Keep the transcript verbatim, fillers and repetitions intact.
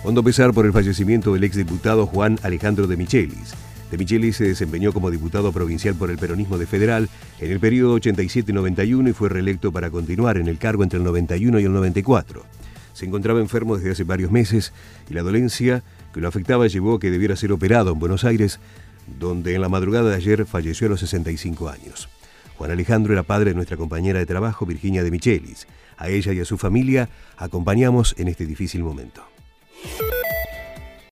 Hondo pesar por el fallecimiento del exdiputado Juan Alejandro de Michelis. De Michelis se desempeñó como diputado provincial por el peronismo de Federal en el periodo ochenta y siete noventa y uno y fue reelecto para continuar en el cargo entre el noventa y uno y el noventa y cuatro. Se encontraba enfermo desde hace varios meses y la dolencia que lo afectaba llevó a que debiera ser operado en Buenos Aires, donde en la madrugada de ayer falleció a los sesenta y cinco años. Juan Alejandro era padre de nuestra compañera de trabajo, Virginia de Michelis. A ella y a su familia acompañamos en este difícil momento.